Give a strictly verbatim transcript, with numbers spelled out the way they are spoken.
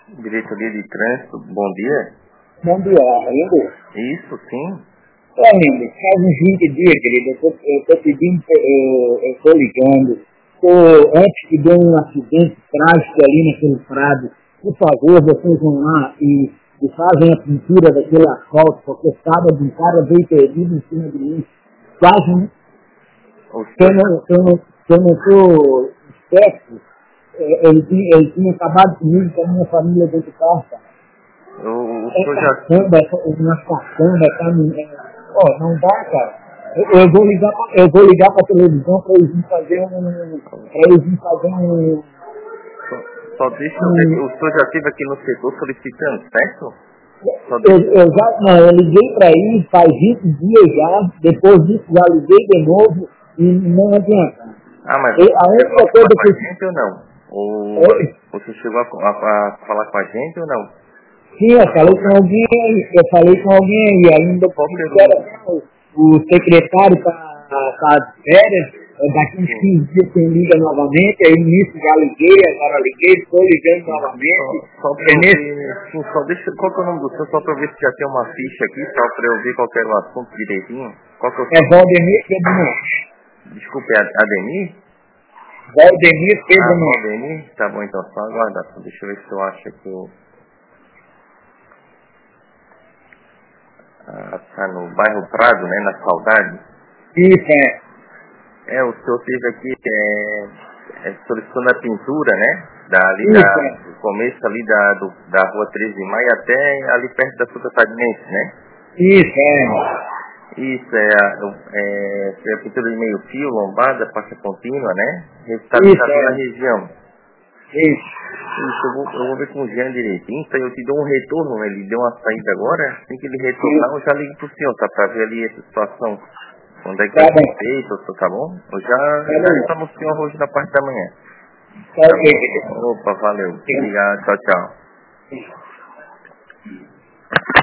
Diretoria de Trânsito, bom dia. Bom dia, Lindo. Isso, sim. Ó, Lindo, faz uns vinte dias, querido, eu tô, eu tô pedindo, eu, eu tô ligando. Tô, antes que dê um acidente trágico ali naquele prado, por favor, vocês vão lá e, e fazem a pintura daquele asfalto, porque sábado um cara veio perdido em cima de mim. Quase, um- O se eu senhor, não, se eu não, se eu não tô esperto, é, ele, tinha, ele tinha acabado comigo com a minha família dentro do carro, cara. o, o É senhor já... caçamba, é uma caçamba, é caminhão. Ó, não dá, cara. Eu, eu vou ligar pra, eu vou ligar pra televisão pra eles virem fazer um. Pra eles virem fazer um. Só, só deixa eu ver, um o senhor já esteve aqui no setor solicitando, certo? Só eu, deixa... eu já, não, eu liguei pra eles faz vinte dias já, depois disso já liguei de novo e não adianta. Ah, mas E você a chegou a única falar coisa com a que. gente ou não? Ou É, você chegou a, a- a falar com a gente ou não? sim, eu falei com alguém aí, eu falei com alguém aí, ainda Qual me que era disseram o... assim, o, o secretário está tá de férias, eh, daqui uns Sim. quinze dias quem liga novamente, aí nisso já liguei, agora liguei, estou ligando novamente. Só, só pra É eu nesse, ver... Sim, só deixa... Qual que é o nome do senhor? Só pra eu ver se já tem uma ficha aqui, só pra eu ver qual que era o assunto direitinho. Qual que é o é seu nome? Valdemir Pedro Monte. Desculpe, é Ademir? Valdemir Ah, Pedro Monte. Valdemir? Tá bom, então, só aguardar. Deixa eu ver se eu acho aqui o... Ah, tá no bairro Prado, né, na Saudade. Isso, é. É, o senhor teve aqui, é, é, solicitando a pintura, né, da, ali Isso, da, é. do começo ali da, do, da rua treze de maio até ali perto da Fruta Pagnense, né? Isso, é. Isso, é, a- o- é, é a pintura de meio fio, lombada, faixa contínua, né? Isso, Revitalizador na é. região. Isso. Isso, eu vou, eu vou ver com o Jean direitinho, então eu te dou um retorno, ele deu uma saída agora, assim que ele retornar Isso. eu já ligo pro senhor, tá, pra ver ali essa situação, quando é que Tá vai ser bom. feito, tá bom? Eu já, Tá já bom. retorno o senhor hoje na parte da manhã, Tá tá ok, querido. bom? Opa, valeu, obrigado, tchau, tchau.